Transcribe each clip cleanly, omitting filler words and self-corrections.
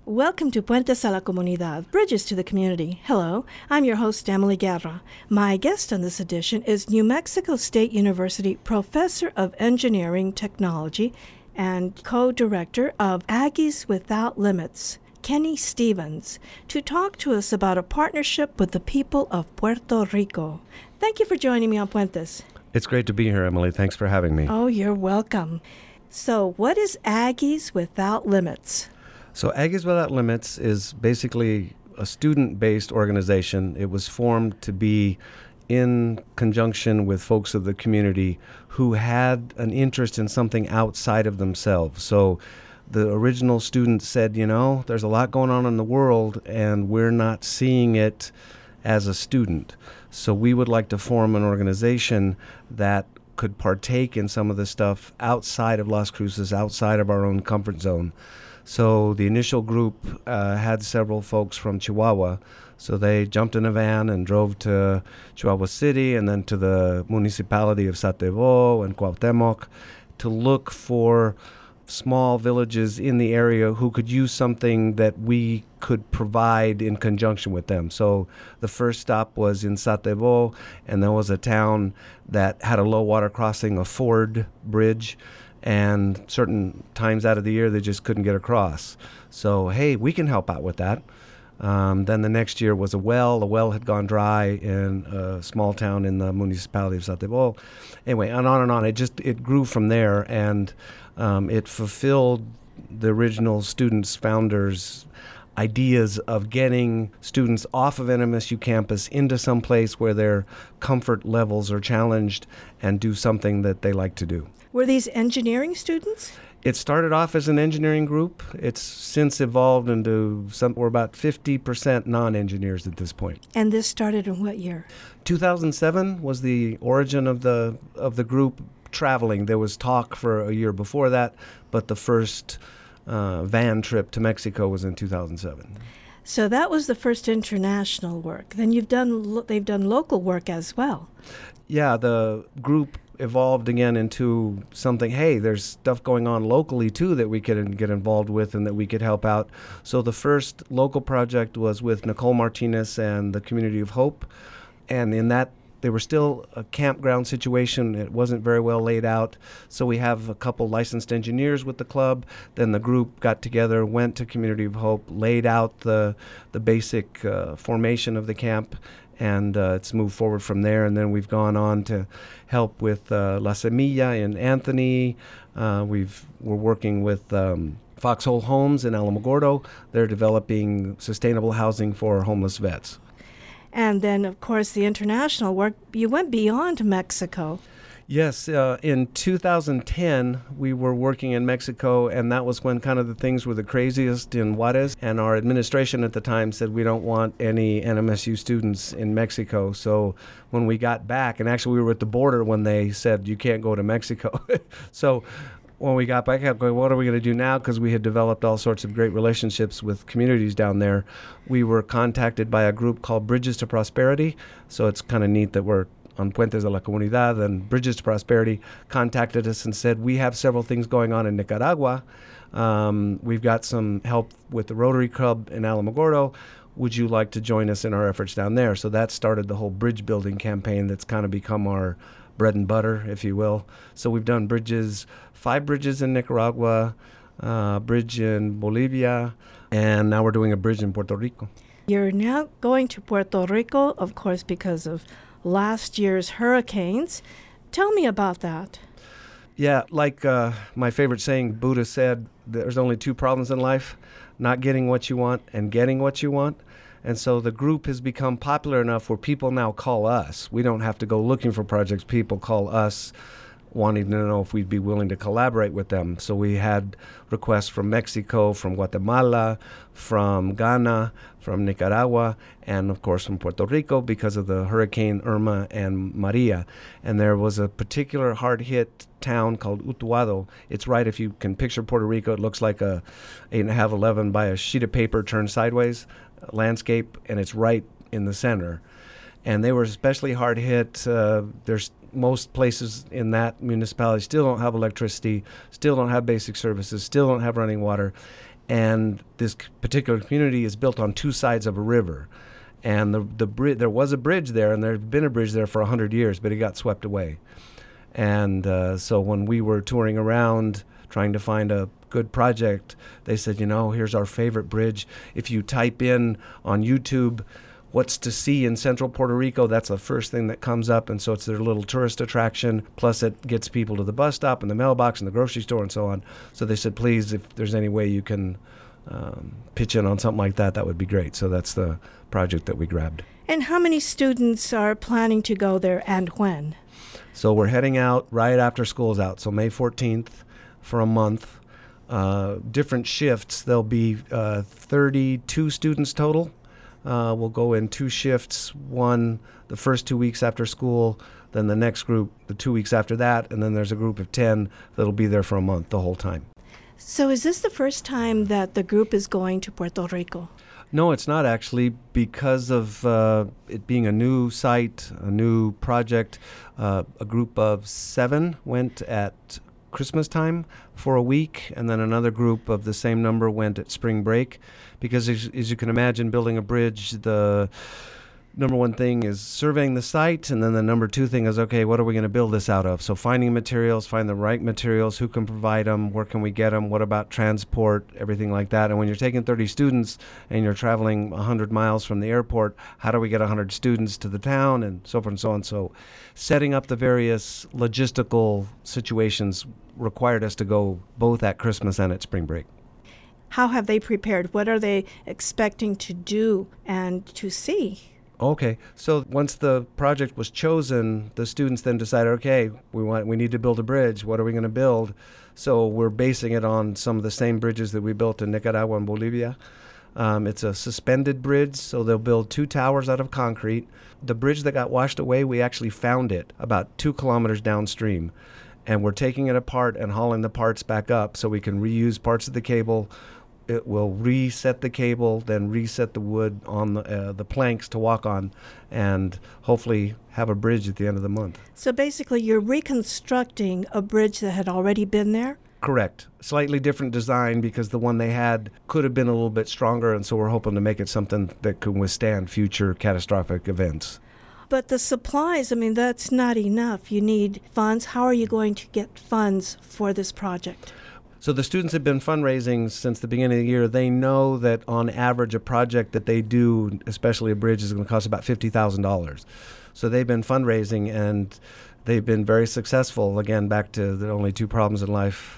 Welcome to Puentes a la Comunidad, Bridges to the Community. Hello, I'm your host, Emily Guerra. My guest on this edition is New Mexico State University Professor of Engineering Technology and co-director of Aggies Without Limits, Kenny Stevens, to talk to us about a partnership with the people of Puerto Rico. Thank you for joining me on Puentes. It's great to be here, Emily. Thanks for having me. Oh, you're welcome. So, what is Aggies Without Limits? So Aggies Without Limits is basically a student-based organization. It was formed to be in conjunction with folks of the community who had an interest in something outside of themselves. So the original students said, there's a lot going on in the world and we're not seeing it as a student. So we would like to form an organization that could partake in some of the stuff outside of Las Cruces, outside of our own comfort zone. So the initial group had several folks from Chihuahua. So they jumped in a van and drove to Chihuahua City and then to the municipality of Satebo and Cuauhtemoc to look for small villages in the area who could use something that we could provide in conjunction with them. So the first stop was in Satebo, and there was a town that had a low water crossing, a ford bridge, and certain times out of the year they just couldn't get across. So, hey, we can help out with that. Then the next year was a well. The well had gone dry in a small town in the municipality of Satebo. Anyway, and on and on. It grew from there, and it fulfilled the original students' founders' ideas of getting students off of NMSU campus into some place where their comfort levels are challenged and do something that they like to do. Were these engineering students? It started off as an engineering group. It's since evolved into we're about 50% non-engineers at this point. And this started in what year? 2007 was the origin of the group traveling. There was talk for a year before that, but the first van trip to Mexico was in 2007. So that was the first international work. Then they've done local work as well. Yeah, the group evolved again into something, hey, there's stuff going on locally too that we could get involved with and that we could help out. So the first local project was with Nicole Martinez and the Community of Hope. And in that, they were still a campground situation. It wasn't very well laid out. So we have a couple licensed engineers with the club. Then the group got together, went to Community of Hope, laid out the basic formation of the camp, and it's moved forward from there. And then we've gone on to help with La Semilla in Anthony. We're working with Foxhole Homes in Alamogordo. They're developing sustainable housing for homeless vets. And then, of course, the international work, you went beyond Mexico. Yes, in 2010, we were working in Mexico, and that was when kind of the things were the craziest in Juarez. And our administration at the time said we don't want any NMSU students in Mexico. So when we got back, and actually we were at the border when they said you can't go to Mexico. So when we got back, I kept going, what are we going to do now? Because we had developed all sorts of great relationships with communities down there. We were contacted by a group called Bridges to Prosperity. So it's kind of neat that we're on Puentes a la Comunidad, and Bridges to Prosperity contacted us and said, we have several things going on in Nicaragua. We've got some help with the Rotary Club in Alamogordo. Would you like to join us in our efforts down there? So that started the whole bridge building campaign that's kind of become our bread and butter, if you will. So we've done 5 bridges in Nicaragua, a bridge in Bolivia, and now we're doing a bridge in Puerto Rico. You're now going to Puerto Rico, of course, because of last year's hurricanes. Tell me about that. Yeah, like my favorite saying, Buddha said, there's only 2 problems in life, not getting what you want and getting what you want. And so the group has become popular enough where people now call us. We don't have to go looking for projects. People call us wanting to know if we'd be willing to collaborate with them. So we had requests from Mexico, from Guatemala, from Ghana, from Nicaragua, and of course from Puerto Rico because of the Hurricane Irma and Maria. And there was a particular hard-hit town called Utuado. It's right, if you can picture Puerto Rico, it looks like a 8.5-11 by a sheet of paper turned sideways landscape, and it's right in the center. And they were especially hard hit. There's most places in that municipality still don't have electricity, still don't have basic services, still don't have running water. And this particular community is built on two sides of a river. And there was a bridge there, and there had been a bridge there for 100 years, but it got swept away. And so when we were touring around trying to find a good project, they said, here's our favorite bridge. If you type in on YouTube what's to see in central Puerto Rico, that's the first thing that comes up. And so it's their little tourist attraction. Plus it gets people to the bus stop and the mailbox and the grocery store and so on. So they said, please, if there's any way you can pitch in on something like that, that would be great. So that's the project that we grabbed. And how many students are planning to go there and when? So we're heading out right after school's out. So May 14th for a month. Different shifts. There'll be 32 students total. We'll go in two shifts, one the first 2 weeks after school, then the next group the 2 weeks after that, and then there's a group of 10 that'll be there for a month the whole time. So is this the first time that the group is going to Puerto Rico? No, it's not actually, because of it being a new site, a new project. A group of 7 went at Christmas time for a week, and then another group of the same number went at spring break. Because as you can imagine, building a bridge, the number one thing is surveying the site, and then the number two thing is, okay, what are we going to build this out of? So finding materials, find the right materials, who can provide them, where can we get them, what about transport, everything like that. And when you're taking 30 students and you're traveling 100 miles from the airport, how do we get 100 students to the town, and so forth and so on. So setting up the various logistical situations required us to go both at Christmas and at spring break. How have they prepared? What are they expecting to do and to see? Okay, so once the project was chosen, the students then decided, okay, we need to build a bridge. What are we going to build? So we're basing it on some of the same bridges that we built in Nicaragua and Bolivia. It's a suspended bridge, so they'll build 2 towers out of concrete. The bridge that got washed away, we actually found it about 2 kilometers downstream. And we're taking it apart and hauling the parts back up so we can reuse parts of the cable. It will reset the cable, then reset the wood on the planks to walk on, and hopefully have a bridge at the end of the month. So basically you're reconstructing a bridge that had already been there? Correct. Slightly different design because the one they had could have been a little bit stronger, and so we're hoping to make it something that can withstand future catastrophic events. But the supplies, that's not enough. You need funds. How are you going to get funds for this project? So the students have been fundraising since the beginning of the year. They know that on average a project that they do, especially a bridge, is going to cost about $50,000. So they've been fundraising, and they've been very successful. Again, back to the only 2 problems in life.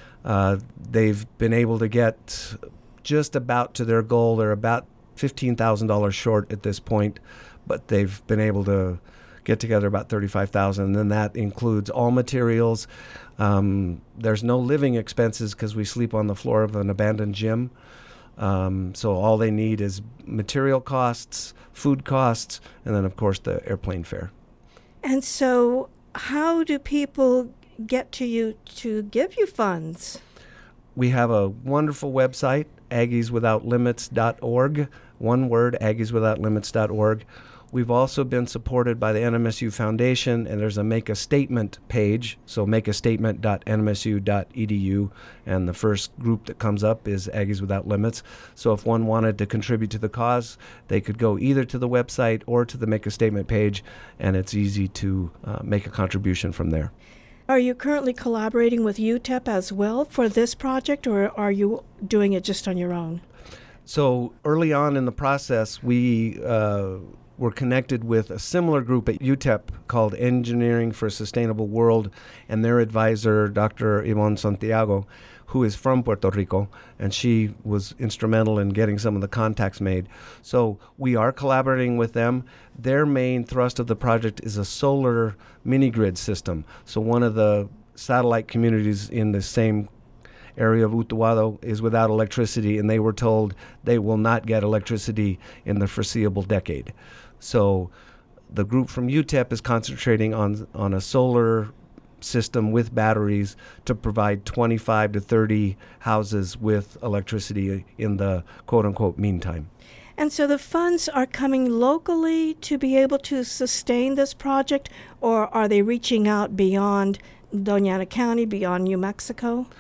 They've been able to get just about to their goal. They're about $15,000 short at this point, but they've been able to get together about $35,000, and then that includes all materials. There's no living expenses because we sleep on the floor of an abandoned gym. So all they need is material costs, food costs, and then, of course, the airplane fare. And so how do people get to you to give you funds? We have a wonderful website, aggieswithoutlimits.org. One word, aggieswithoutlimits.org. We've also been supported by the NMSU Foundation, and there's a Make a Statement page, so makeastatement.nmsu.edu, and the first group that comes up is Aggies Without Limits. So if one wanted to contribute to the cause, they could go either to the website or to the Make a Statement page, and it's easy to make a contribution from there. Are you currently collaborating with UTEP as well for this project, or are you doing it just on your own? So early on in the process, we were connected with a similar group at UTEP called Engineering for a Sustainable World, and their advisor, Dr. Yvonne Santiago, who is from Puerto Rico, and she was instrumental in getting some of the contacts made. So we are collaborating with them. Their main thrust of the project is a solar mini-grid system. So one of the satellite communities in the same area of Utuado is without electricity, and they were told they will not get electricity in the foreseeable decade. So the group from UTEP is concentrating on a solar system with batteries to provide 25 to 30 houses with electricity in the quote-unquote meantime. And so the funds are coming locally to be able to sustain this project, or are they reaching out beyond Doña Ana County, beyond New Mexico?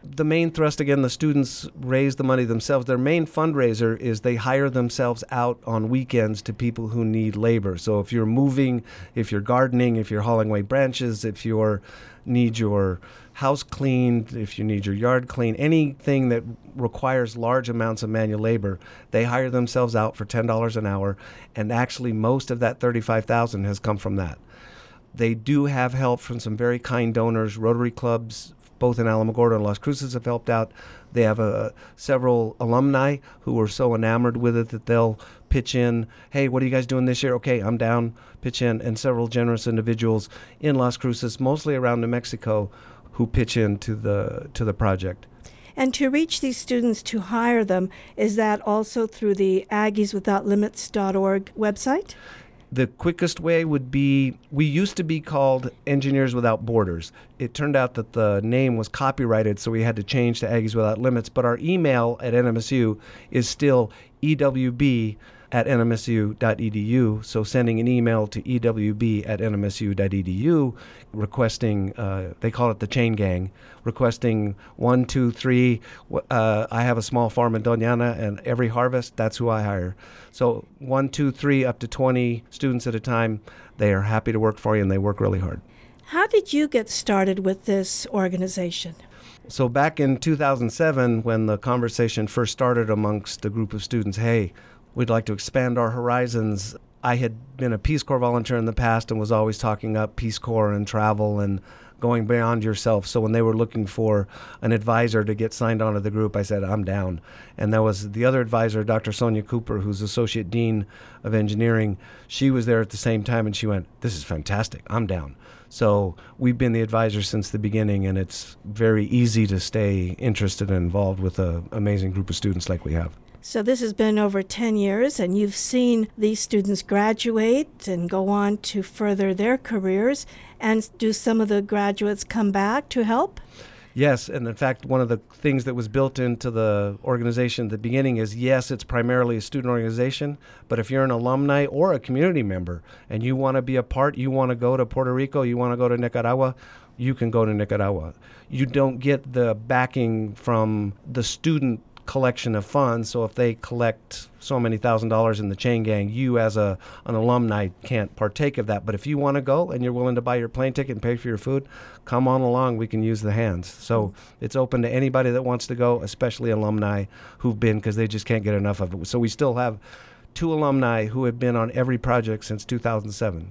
The main thrust, again, the students raise the money themselves. Their main fundraiser is they hire themselves out on weekends to people who need labor. So if you're moving, if you're gardening, if you're hauling away branches, if you need your house cleaned, if you need your yard cleaned, anything that requires large amounts of manual labor, they hire themselves out for $10 an hour. And actually, most of that $35,000 has come from that. They do have help from some very kind donors. Rotary clubs, both in Alamogordo and Las Cruces, have helped out. They have several alumni who are so enamored with it that they'll pitch in. Hey, what are you guys doing this year? Okay, I'm down. Pitch in. And several generous individuals in Las Cruces, mostly around New Mexico, who pitch in to the project. And to reach these students, to hire them, is that also through the AggiesWithoutLimits.org website? The quickest way would be, we used to be called Engineers Without Borders. It turned out that the name was copyrighted, so we had to change to Aggies Without Limits. But our email at NMSU is still ewb@nmsu.edu. So sending an email to ewb@nmsu.edu requesting, they call it the chain gang, requesting 1, 2, 3. I have a small farm in Doñana, and every harvest, that's who I hire. So 1, 2, 3, up to 20 students at a time. They are happy to work for you, and they work really hard. How did you get started with this organization? So back in 2007, when the conversation first started amongst a group of students, hey, we'd like to expand our horizons. I had been a Peace Corps volunteer in the past and was always talking up Peace Corps and travel and going beyond yourself. So when they were looking for an advisor to get signed onto the group, I said, I'm down. And there was the other advisor, Dr. Sonia Cooper, who's Associate Dean of Engineering. She was there at the same time, and she went, this is fantastic. I'm down. So we've been the advisor since the beginning, and it's very easy to stay interested and involved with an amazing group of students like we have. So this has been over 10 years, and you've seen these students graduate and go on to further their careers. And do some of the graduates come back to help? Yes, and in fact, one of the things that was built into the organization at the beginning is, yes, it's primarily a student organization, but if you're an alumni or a community member and you want to be a part, you want to go to Puerto Rico, you want to go to Nicaragua, you can go to Nicaragua. You don't get the backing from the student collection of funds. So if they collect so many $1,000s in the chain gang, you as an alumni can't partake of that. But if you want to go and you're willing to buy your plane ticket and pay for your food, come on along. We can use the hands. So it's open to anybody that wants to go, especially alumni who've been, because they just can't get enough of it. So we still have 2 alumni who have been on every project since 2007.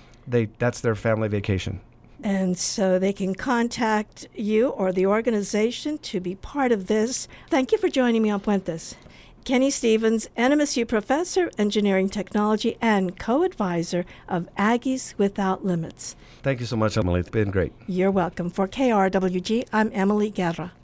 That's their family vacation. And so they can contact you or the organization to be part of this. Thank you for joining me on Puentes. Kenny Stevens, NMSU Professor, Engineering Technology, and co-advisor of Aggies Without Limits. Thank you so much, Emily. It's been great. You're welcome. For KRWG, I'm Emily Guerra.